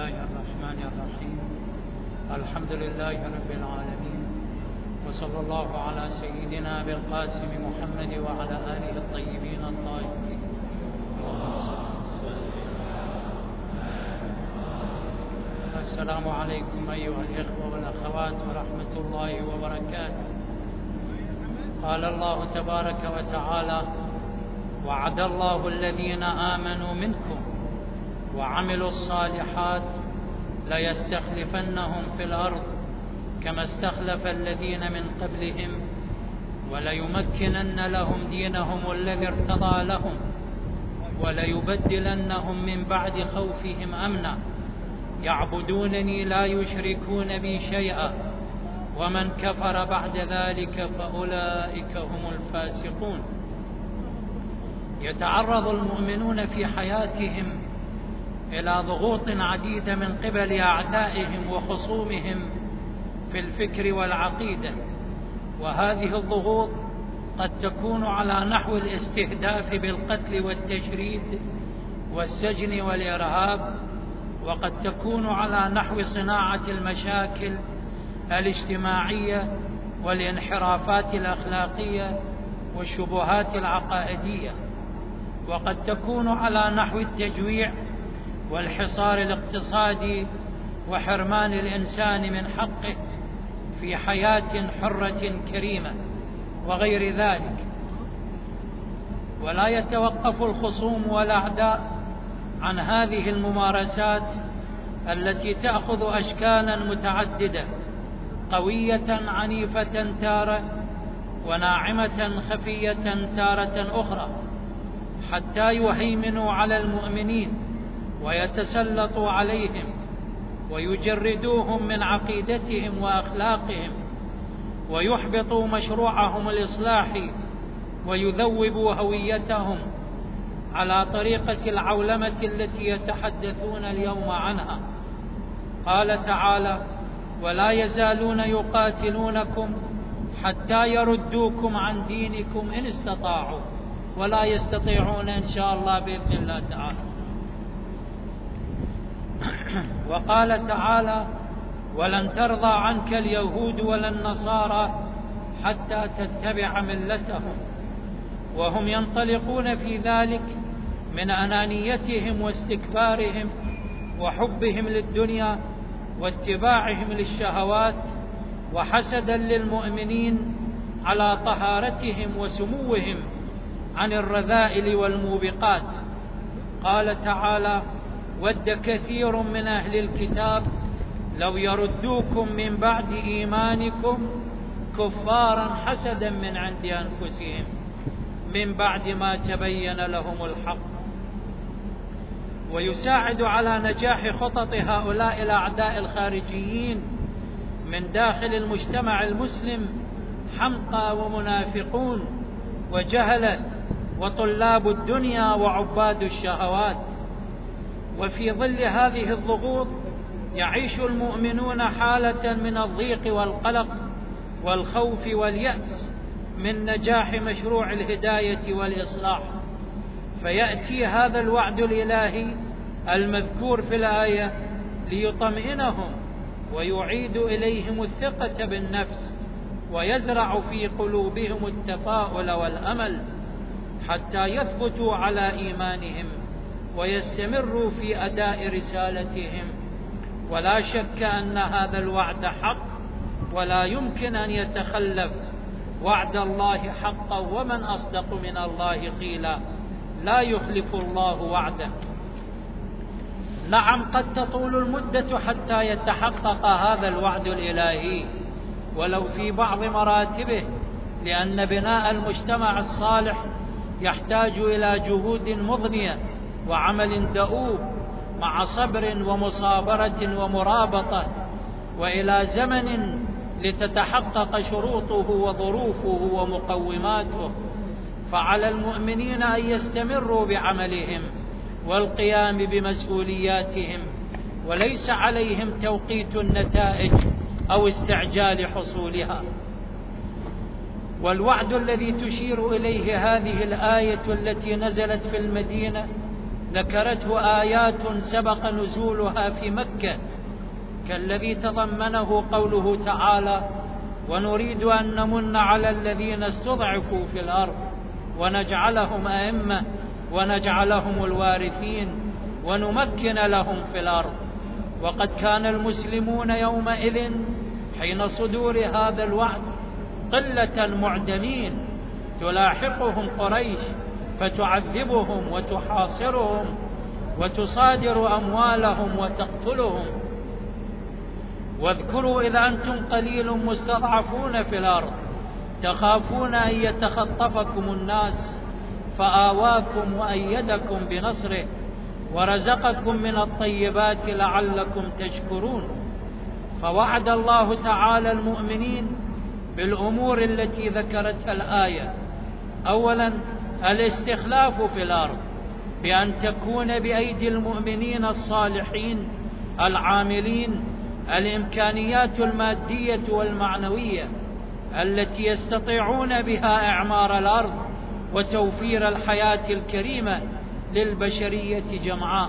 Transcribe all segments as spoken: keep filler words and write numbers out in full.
الله الرحمن الرحيم. الحمد لله رب العالمين، وصلى الله على سيدنا أبي القاسم محمد وعلى آله الطيبين الطاهرين. السلام عليكم أيها الإخوة والأخوات ورحمة الله وبركاته. قال الله تبارك وتعالى: وعد الله الذين آمنوا منكم وعملوا الصالحات ليستخلفنهم في الأرض كما استخلف الذين من قبلهم وليمكنن لهم دينهم الذي ارتضى لهم وليبدلنهم من بعد خوفهم أمنا يعبدونني لا يشركون بي شيئا ومن كفر بعد ذلك فأولئك هم الفاسقون. يتعرض المؤمنون في حياتهم إلى ضغوط عديدة من قبل أعدائهم وخصومهم في الفكر والعقيدة، وهذه الضغوط قد تكون على نحو الاستهداف بالقتل والتشريد والسجن والإرهاب، وقد تكون على نحو صناعة المشاكل الاجتماعية والانحرافات الأخلاقية والشبهات العقائدية، وقد تكون على نحو التجويع والحصار الاقتصادي وحرمان الإنسان من حقه في حياة حرة كريمة وغير ذلك. ولا يتوقف الخصوم والأعداء عن هذه الممارسات التي تأخذ أشكالا متعددة، قوية عنيفة تارة وناعمة خفية تارة أخرى، حتى يهيمنوا على المؤمنين ويتسلطوا عليهم ويجردوهم من عقيدتهم وأخلاقهم ويحبطوا مشروعهم الإصلاحي ويذوبوا هويتهم على طريقة العولمة التي يتحدثون اليوم عنها. قال تعالى: ولا يزالون يقاتلونكم حتى يردوكم عن دينكم إن استطاعوا ولا يستطيعون إن شاء الله بإذن الله تعالى. وقال تعالى: ولن ترضى عنك اليهود ولا النصارى حتى تتبع ملتهم، وهم ينطلقون في ذلك من أنانيتهم واستكبارهم وحبهم للدنيا واتباعهم للشهوات وحسدا للمؤمنين على طهارتهم وسموهم عن الرذائل والموبقات. قال تعالى: ود كثير من أهل الكتاب لو يردوكم من بعد إيمانكم كفارا حسدا من عند أنفسهم من بعد ما تبين لهم الحق. ويساعد على نجاح خطط هؤلاء الأعداء الخارجيين من داخل المجتمع المسلم حمقى ومنافقون وجهلة وطلاب الدنيا وعباد الشهوات. وفي ظل هذه الضغوط يعيش المؤمنون حالة من الضيق والقلق والخوف واليأس من نجاح مشروع الهداية والإصلاح، فيأتي هذا الوعد الإلهي المذكور في الآية ليطمئنهم ويعيد إليهم الثقة بالنفس ويزرع في قلوبهم التفاؤل والأمل حتى يثبتوا على إيمانهم ويستمروا في أداء رسالتهم. ولا شك أن هذا الوعد حق، ولا يمكن أن يتخلف وعد الله حقا، ومن أصدق من الله قيلا، لا يخلف الله وعده. نعم، قد تطول المدة حتى يتحقق هذا الوعد الإلهي ولو في بعض مراتبه، لأن بناء المجتمع الصالح يحتاج إلى جهود مضنية وعمل دؤوب مع صبر ومصابرة ومرابطة، وإلى زمن لتتحقق شروطه وظروفه ومقوماته. فعلى المؤمنين أن يستمروا بعملهم والقيام بمسؤولياتهم، وليس عليهم توقيت النتائج أو استعجال حصولها. والوعد الذي تشير إليه هذه الآية التي نزلت في المدينة ذكرته آيات سبق نزولها في مكة، كالذي تضمنه قوله تعالى: ونريد أن نمن على الذين استضعفوا في الأرض ونجعلهم أئمة ونجعلهم الوارثين ونمكن لهم في الأرض. وقد كان المسلمون يومئذ حين صدور هذا الوعد قلة معدمين، تلاحقهم قريش فتعذبهم وتحاصرهم وتصادر أموالهم وتقتلهم. واذكروا إذ أنتم قليل مستضعفون في الأرض تخافون أن يتخطفكم الناس فآواكم وأيدكم بنصره ورزقكم من الطيبات لعلكم تشكرون. فوعد الله تعالى المؤمنين بالأمور التي ذكرتها الآية: أولا الاستخلاف في الأرض بأن تكون بأيدي المؤمنين الصالحين العاملين الإمكانيات المادية والمعنوية التي يستطيعون بها إعمار الأرض وتوفير الحياة الكريمة للبشرية جمعاء.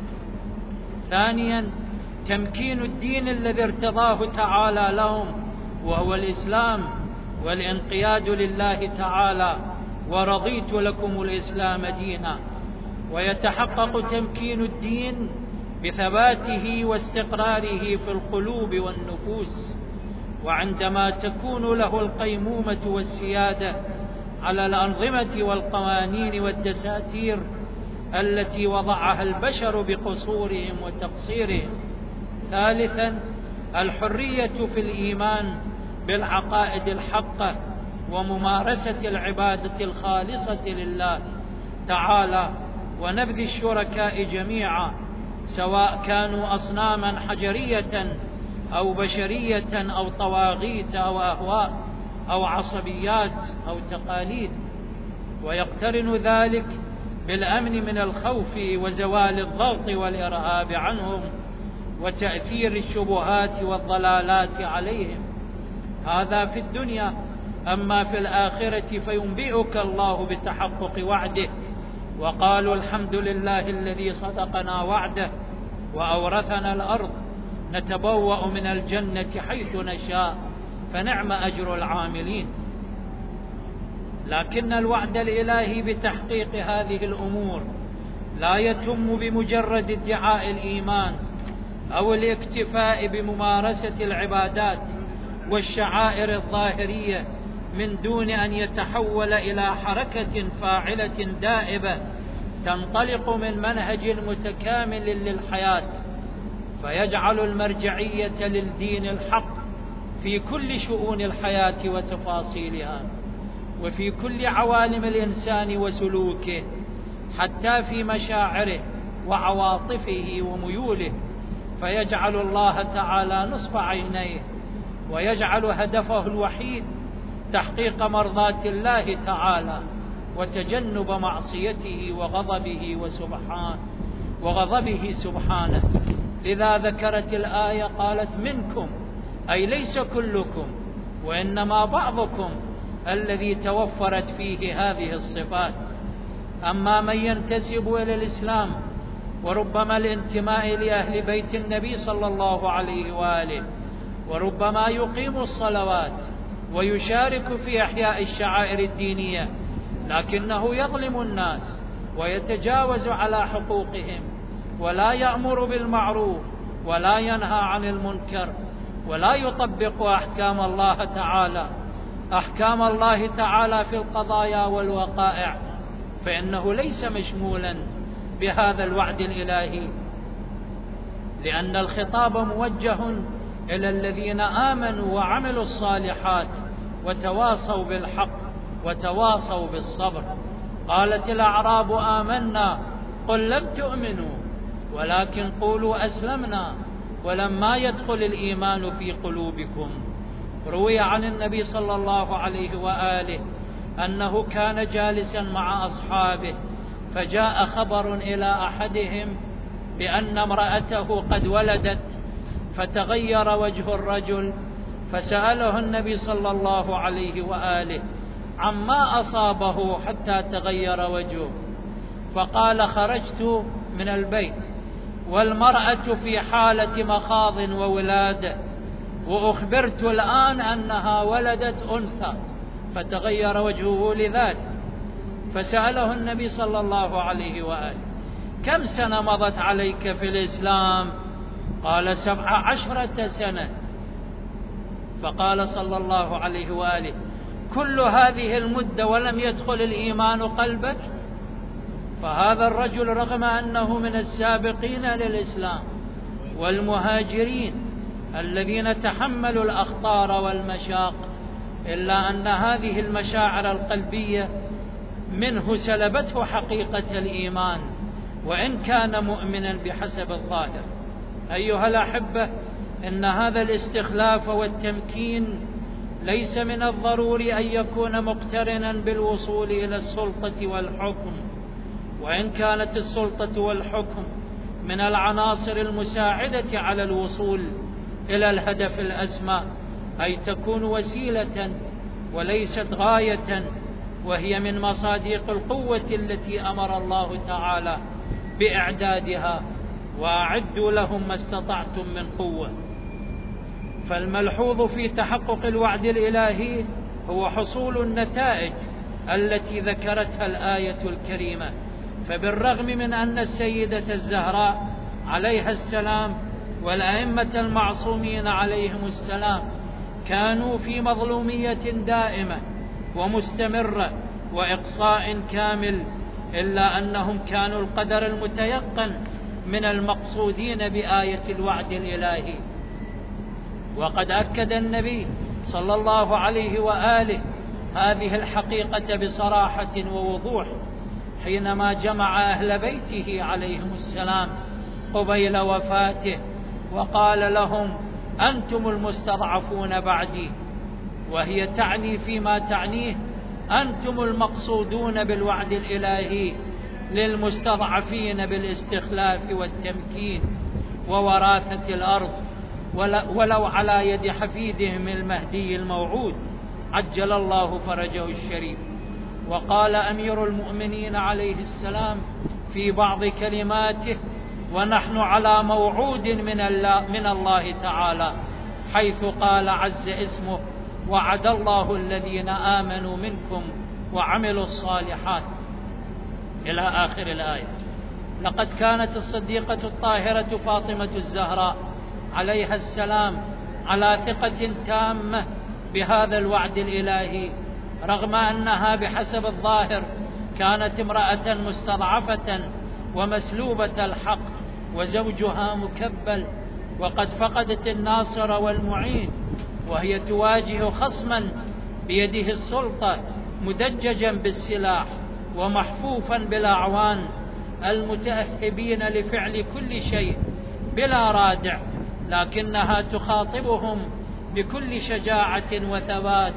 ثانيا تمكين الدين الذي ارتضاه تعالى لهم وهو الإسلام والانقياد لله تعالى: ورضيت لكم الإسلام دينا. ويتحقق تمكين الدين بثباته واستقراره في القلوب والنفوس، وعندما تكون له القيمومة والسيادة على الأنظمة والقوانين والدساتير التي وضعها البشر بقصورهم وتقصيرهم. ثالثا الحرية في الإيمان بالعقائد الحقة وممارسة العبادة الخالصة لله تعالى ونبذ الشركاء جميعا، سواء كانوا أصناما حجرية أو بشرية أو طواغيت أو أهواء أو عصبيات أو تقاليد. ويقترن ذلك بالأمن من الخوف وزوال الضغط والإرهاب عنهم وتأثير الشبهات والضلالات عليهم. هذا في الدنيا. أما في الآخرة فينبئك الله بتحقق وعده: وقالوا الحمد لله الذي صدقنا وعده وأورثنا الأرض نتبوأ من الجنة حيث نشاء فنعم أجر العاملين. لكن الوعد الإلهي بتحقيق هذه الأمور لا يتم بمجرد ادعاء الإيمان أو الاكتفاء بممارسة العبادات والشعائر الظاهرية من دون أن يتحول إلى حركة فاعلة دائبة تنطلق من منهج متكامل للحياة، فيجعل المرجعية للدين الحق في كل شؤون الحياة وتفاصيلها، وفي كل عوالم الإنسان وسلوكه، حتى في مشاعره وعواطفه وميوله، فيجعل الله تعالى نصب عينيه ويجعل هدفه الوحيد تحقيق مرضاة الله تعالى وتجنب معصيته وغضبه وسبحانه وغضبه سبحانه. لذا ذكرت الآية قالت: منكم، أي ليس كلكم، وإنما بعضكم الذي توفرت فيه هذه الصفات. أما من ينتسب إلى الإسلام وربما الانتماء لأهل بيت النبي صلى الله عليه وآله، وربما يقيم الصلوات ويشارك في إحياء الشعائر الدينية، لكنه يظلم الناس ويتجاوز على حقوقهم ولا يأمر بالمعروف ولا ينهى عن المنكر ولا يطبق أحكام الله تعالى أحكام الله تعالى في القضايا والوقائع، فإنه ليس مشمولا بهذا الوعد الإلهي، لأن الخطاب موجه إلى الذين آمنوا وعملوا الصالحات وتواصوا بالحق وتواصوا بالصبر. قالت الأعراب: آمنا، قل لم تؤمنوا ولكن قولوا أسلمنا ولما يدخل الإيمان في قلوبكم. روي عن النبي صلى الله عليه وآله أنه كان جالسا مع أصحابه فجاء خبر إلى أحدهم بأن امرأته قد ولدت، فتغير وجه الرجل فسأله النبي صلى الله عليه وآله عما أصابه حتى تغير وجهه، فقال: خرجت من البيت والمرأة في حالة مخاض وولادة، وأخبرت الآن أنها ولدت أنثى، فتغير وجهه لذلك. فسأله النبي صلى الله عليه وآله: كم سنة مضت عليك في الإسلام؟ قال: سبع عشرة سنة. فقال صلى الله عليه وآله: كل هذه المدة ولم يدخل الإيمان قلبك؟ فهذا الرجل رغم أنه من السابقين للإسلام والمهاجرين الذين تحملوا الأخطار والمشاق، إلا أن هذه المشاعر القلبية منه سلبته حقيقة الإيمان، وإن كان مؤمنا بحسب الظاهر. أيها الأحبة، إن هذا الاستخلاف والتمكين ليس من الضروري أن يكون مقترنا بالوصول إلى السلطة والحكم، وإن كانت السلطة والحكم من العناصر المساعدة على الوصول إلى الهدف الأسمى، أي تكون وسيلة وليست غاية، وهي من مصادق القوة التي أمر الله تعالى بإعدادها: وأعدوا لهم ما استطعتم من قوة. فالملحوظ في تحقق الوعد الإلهي هو حصول النتائج التي ذكرتها الآية الكريمة. فبالرغم من أن السيدة الزهراء عليها السلام والأئمة المعصومين عليهم السلام كانوا في مظلومية دائمة ومستمرة وإقصاء كامل، إلا أنهم كانوا القدر المتيقن من المقصودين بآية الوعد الإلهي. وقد أكد النبي صلى الله عليه وآله هذه الحقيقة بصراحة ووضوح حينما جمع أهل بيته عليهم السلام قبيل وفاته وقال لهم: أنتم المستضعفون بعدي، وهي تعني فيما تعنيه أنتم المقصودون بالوعد الإلهي للمستضعفين بالاستخلاف والتمكين ووراثة الأرض، ولو على يد حفيدهم المهدي الموعود عجل الله فرجه الشريف. وقال أمير المؤمنين عليه السلام في بعض كلماته: ونحن على موعود من الله, من الله تعالى، حيث قال عز اسمه: وعد الله الذين آمنوا منكم وعملوا الصالحات، إلى آخر الآية. لقد كانت الصديقة الطاهرة فاطمة الزهراء عليها السلام على ثقة تامة بهذا الوعد الإلهي، رغم أنها بحسب الظاهر كانت امرأة مستضعفة ومسلوبة الحق، وزوجها مكبل، وقد فقدت الناصر والمعين، وهي تواجه خصما بيده السلطة مدججا بالسلاح ومحفوفا بالأعوان المتأهبين لفعل كل شيء بلا رادع، لكنها تخاطبهم بكل شجاعة وثبات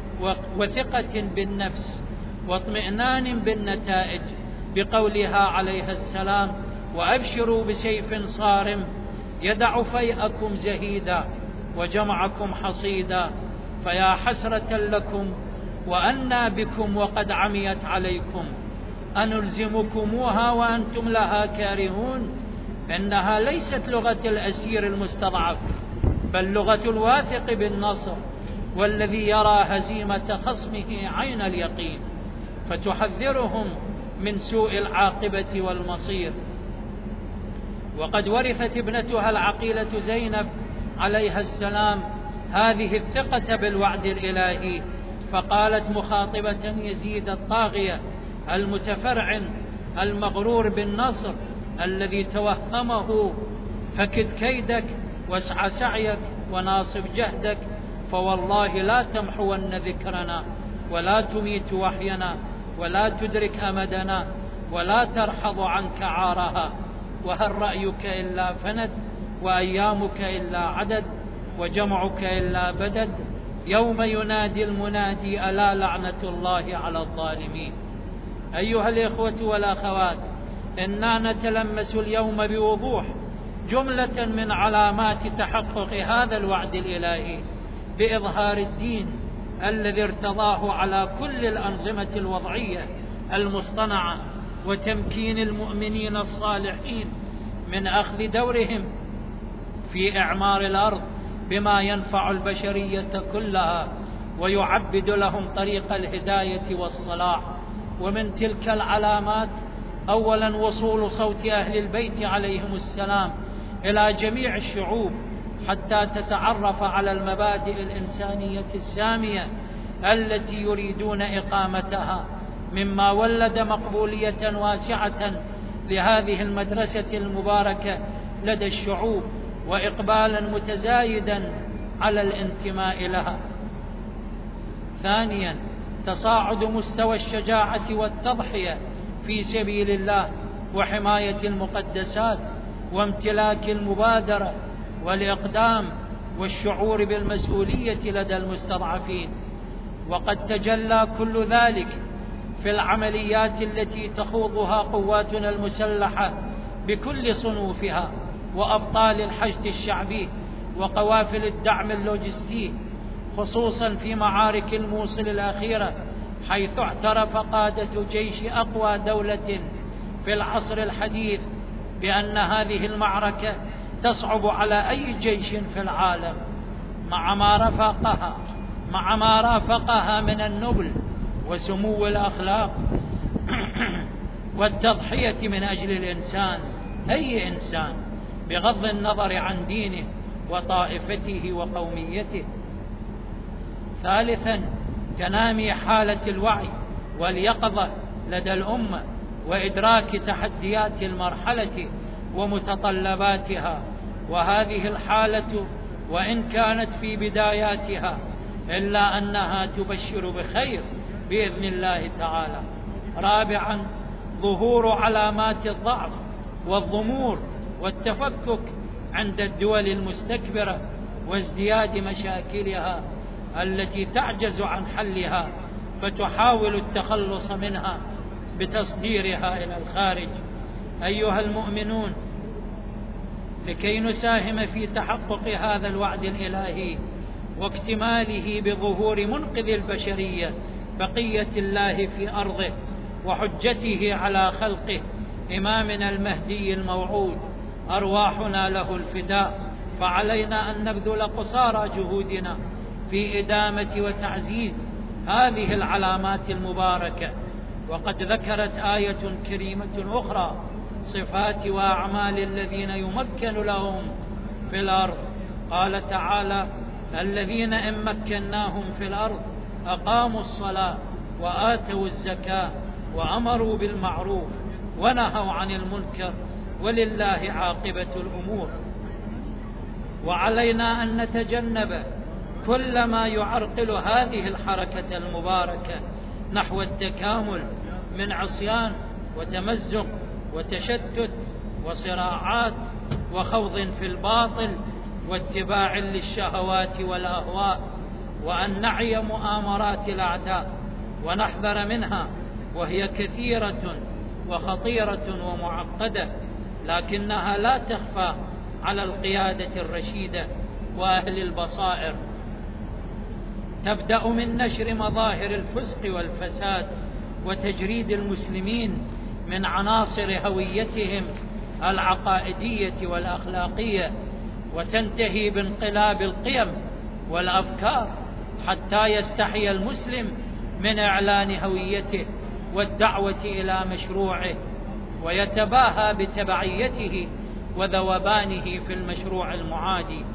وثقة بالنفس واطمئنان بالنتائج، بقولها عليها السلام: وأبشروا بسيف صارم يدع فيئكم زهيدا وجمعكم حصيدا، فيا حسرة لكم وأنى بكم وقد عميت عليكم، أنلزمكموها وأنتم لها كارهون. إنها ليست لغة الأسير المستضعف، بل لغة الواثق بالنصر والذي يرى هزيمة خصمه عين اليقين، فتحذرهم من سوء العاقبة والمصير. وقد ورثت ابنتها العقيلة زينب عليها السلام هذه الثقة بالوعد الإلهي، فقالت مخاطبة يزيد الطاغية المتفرعن المغرور بالنصر الذي توهمه: فكد كيدك واسع سعيك وناصب جهدك، فوالله لا تمحون ذكرنا ولا تميت وحينا ولا تدرك أمدنا ولا ترحض عنك عارها، وهل رأيك إلا فند وأيامك إلا عدد وجمعك إلا بدد، يوم ينادي المنادي ألا لعنة الله على الظالمين. أيها الإخوة والأخوات، إننا نتلمس اليوم بوضوح جملة من علامات تحقق هذا الوعد الإلهي بإظهار الدين الذي ارتضاه على كل الأنظمة الوضعية المصطنعة وتمكين المؤمنين الصالحين من أخذ دورهم في إعمار الأرض بما ينفع البشرية كلها ويعبد لهم طريق الهداية والصلاح. ومن تلك العلامات أولا وصول صوت أهل البيت عليهم السلام إلى جميع الشعوب حتى تتعرف على المبادئ الإنسانية السامية التي يريدون إقامتها، مما ولد مقبولية واسعة لهذه المدرسة المباركة لدى الشعوب وإقبالا متزايدا على الانتماء لها. ثانيا تصاعد مستوى الشجاعة والتضحية في سبيل الله وحماية المقدسات وامتلاك المبادرة والإقدام والشعور بالمسؤولية لدى المستضعفين. وقد تجلى كل ذلك في العمليات التي تخوضها قواتنا المسلحة بكل صنوفها وأبطال الحشد الشعبي وقوافل الدعم اللوجستي، خصوصا في معارك الموصل الأخيرة، حيث اعترف قادة جيش أقوى دولة في العصر الحديث بأن هذه المعركة تصعب على أي جيش في العالم، مع ما رافقها مع ما رافقها من النبل وسمو الأخلاق والتضحية من أجل الإنسان، أي إنسان، بغض النظر عن دينه وطائفته وقوميته. ثالثا تنامي حالة الوعي واليقظة لدى الأمة وإدراك تحديات المرحلة ومتطلباتها، وهذه الحالة وإن كانت في بداياتها إلا أنها تبشر بخير بإذن الله تعالى. رابعا ظهور علامات الضعف والضمور والتفكك عند الدول المستكبرة وازدياد مشاكلها التي تعجز عن حلها فتحاول التخلص منها بتصديرها إلى الخارج. أيها المؤمنون، لكي نساهم في تحقق هذا الوعد الإلهي واكتماله بظهور منقذ البشرية بقية الله في أرضه وحجته على خلقه إمامنا المهدي الموعود أرواحنا له الفداء، فعلينا أن نبذل قصارى جهودنا في إدامة وتعزيز هذه العلامات المباركة. وقد ذكرت آية كريمة أخرى صفات وأعمال الذين يمكن لهم في الأرض. قال تعالى: الذين إن مكناهم في الأرض أقاموا الصلاة وآتوا الزكاة وأمروا بالمعروف ونهوا عن المنكر ولله عاقبة الأمور. وعلينا أن نتجنب كل ما يعرقل هذه الحركة المباركة نحو التكامل من عصيان وتمزق وتشتت وصراعات وخوض في الباطل واتباع للشهوات والأهواء، وأن نعي مؤامرات الأعداء ونحذر منها، وهي كثيرة وخطيرة ومعقدة، لكنها لا تخفى على القيادة الرشيدة وأهل البصائر. تبدأ من نشر مظاهر الفسق والفساد وتجريد المسلمين من عناصر هويتهم العقائدية والأخلاقية، وتنتهي بانقلاب القيم والأفكار حتى يستحي المسلم من إعلان هويته والدعوة إلى مشروعه، ويتباهى بتبعيته وذوبانه في المشروع المعادي.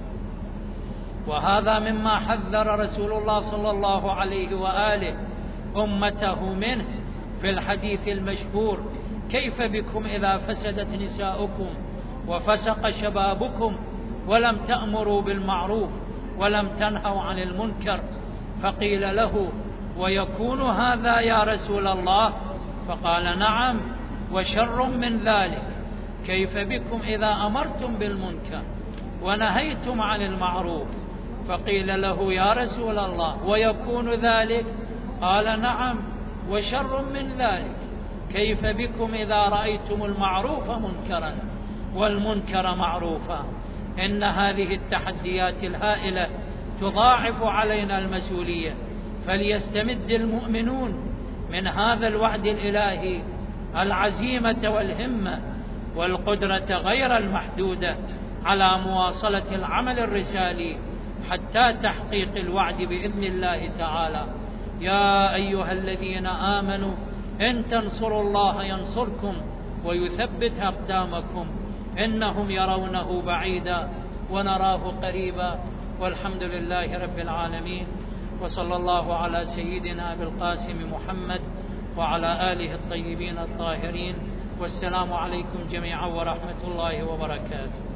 وهذا مما حذر رسول الله صلى الله عليه وآله أمته منه في الحديث المشهور: كيف بكم إذا فسدت نساؤكم وفسق شبابكم ولم تأمروا بالمعروف ولم تنهوا عن المنكر؟ فقيل له: ويكون هذا يا رسول الله؟ فقال: نعم، وشر من ذلك. كيف بكم إذا أمرتم بالمنكر ونهيتم عن المعروف؟ فقيل له: يا رسول الله ويكون ذلك؟ قال: نعم، وشر من ذلك. كيف بكم إذا رأيتم المعروف منكرا والمنكر معروفا؟ إن هذه التحديات الهائلة تضاعف علينا المسؤولية، فليستمد المؤمنون من هذا الوعد الإلهي العزيمة والهمة والقدرة غير المحدودة على مواصلة العمل الرسالي حتى تحقيق الوعد بإذن الله تعالى. يا أيها الذين آمنوا إن تنصروا الله ينصركم ويثبت أقدامكم إنهم يرونه بعيدا ونراه قريبا. والحمد لله رب العالمين، وصلى الله على سيدنا أبي القاسم محمد وعلى آله الطيبين الطاهرين، والسلام عليكم جميعا ورحمة الله وبركاته.